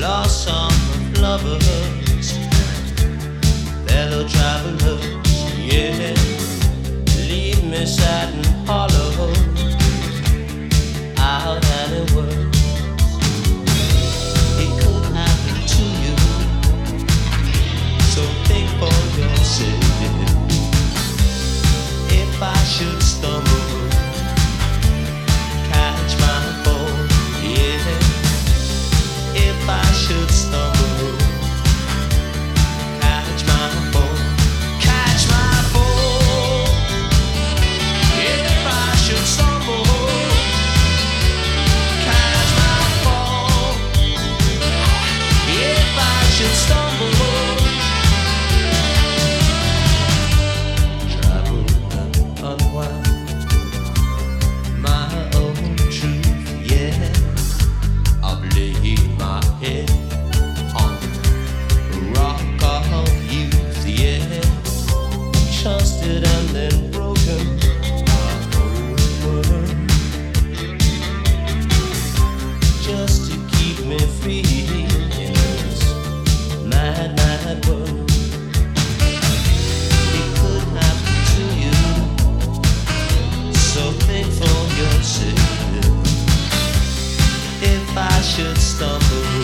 lost song of lovers, fellow travelers, yeah. Leave me sad and hollow, out any words. It could happen to you, so think for yourself. If I should stumble, catch my fall, yeah. If I should stumble, catch my fall, catch my fall. If I should stumble, catch my fall. If I should stumble, travel and unwind my own truth, yeah. I've laid my head on the rock of youth, yeah. Trusted and then broken my whole world, just to keep me free in this mad, mad world. It could happen to you, so think for yourself. If I should stumble,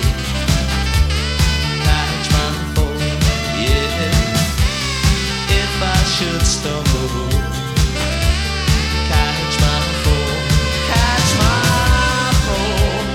catch my fall, yeah. If I should stumble, catch my fall, catch my fall.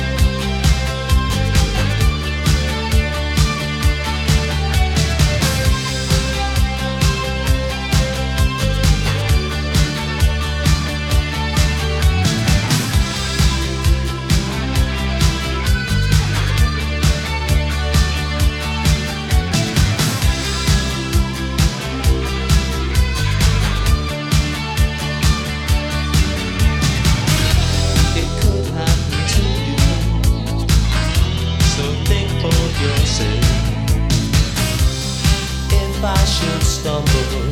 It could happen to you, so think for yourself. If I should stumble,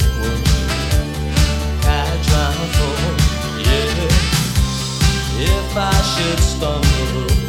catch my fall, yeah. If I should stumble,